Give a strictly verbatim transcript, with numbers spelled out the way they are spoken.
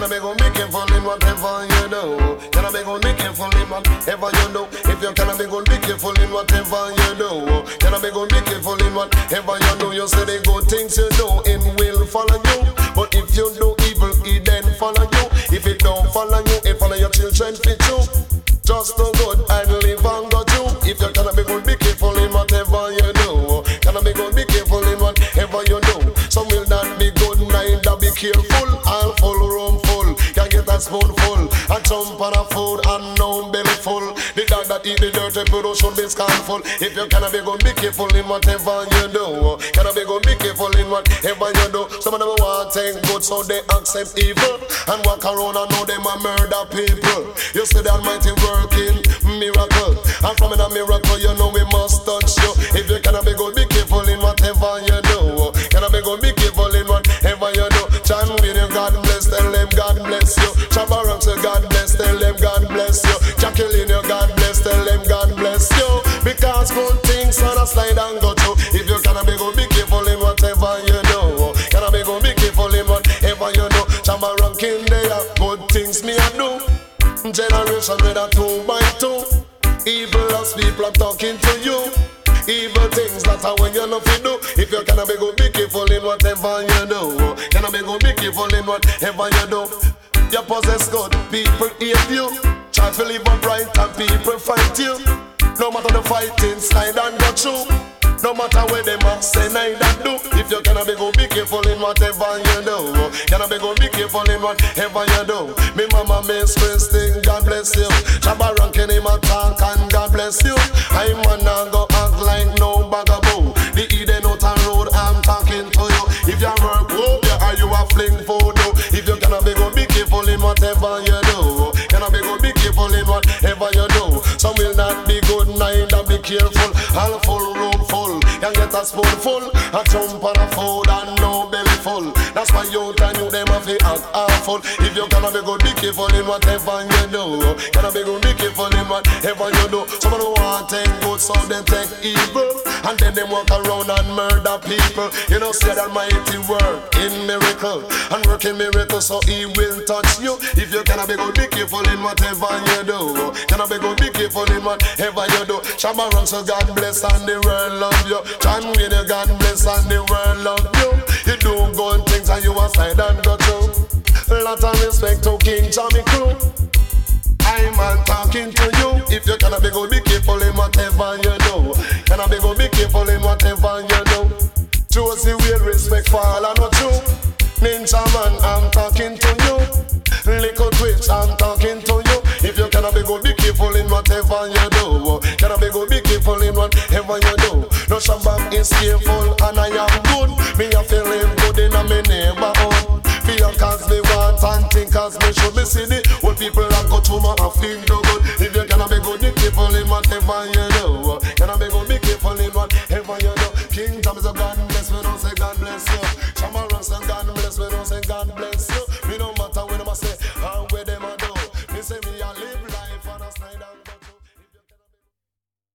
Can I be go be careful in whatever you do? Can I be go be careful in whatever you do? If you can I be go be careful in whatever you do? Can I be go be careful in whatever you do? You say the good things you do, it will follow you. But if you do evil, it then follow you. If it don't follow you, it follow your children fit you. Just do good and live and go to. If you can I be good, be careful in whatever you do. Can I be good, be careful in whatever you do. Some will not be good, neither be careful. All full, room full, can get a spoonful. A jump on a food and no belly full. The dog that eat the dirty food should be scornful. If you cannot be good, be careful in whatever you do. Cannot be good, be careful in whatever you do. Some of them want take good, so they accept evil and walk around and know them a murder people. You see the Almighty working miracle, and from in a miracle you know we must touch you. If you cannot be good, be careful in whatever you do. Cannot be good, be careful in whatever you do. John with you, God bless, tell them God bless you. Chabarang say God bless, tell them God bless you. Jacqueline you, God bless, tell them God bless you. Because good things on a slide and go through. If you cannot be good, be careful in whatever you do. Cannot be good, be careful in whatever you do. Chabarang king there, good things me a do. Generation with a two by two. Evil as people are talking to you. Evil things that are when you know fi do. If you cannot be good, be careful in whatever you do. Cannot be good, be careful in whatever you do. You possess good, people hate you. Try to live upright and people fight you. No matter the fighting, slide and go through. No matter where they must say, neither do. If you cannot be good, be careful in whatever you do. Cannot be good, be careful in whatever you do. Me mama Miss Christine, God bless you. Shabba ranking him a talk and God bless you. I'm gonna go act like no bugaboo. The Eden out and road, I'm talking to you. If you work, oh, yeah, are you a fling photo? If you cannot be good, be careful in whatever you do. Cannot be good, be careful in whatever you do. Some will not be good, neither be careful. All full room full, can get a spoonful. A jump on a food and no belly full. That's why you and you them have to act awful. If you cannot be good, be careful in whatever you do. Cannot be good, be careful in whatever you do. Some of them want take good, so they take evil, and then they walk around and murder people. You know, see that mighty work in miracle and work in miracle, so he will touch you. If you cannot be good, be careful in whatever you do. Cannot be good, be careful in whatever you do. Shabba run, so God bless and the world love you. John with you, God bless and the world love you. You do good things and you aside and go through. A lot of respect to King Jammy Crew. I'm man talking to you. If you cannot be good, be careful in whatever you do. Cannot be good, be careful in whatever you do. Josie will respect for all and not true. Ninja man, I'm talking to you. Little Twitch, I'm talking to you. If you cannot be good, be careful in whatever you do. Cannot be good, be careful in whatever you do. No Shabam is careful and I am good. Me a feeling good in a me neighborhood. Feel cause me want and think cause me should be see the old people that go to my feel no good. If you cannot be good, be careful in whatever you do. Cannot be good, be careful in whatever you do. King Tom is a God.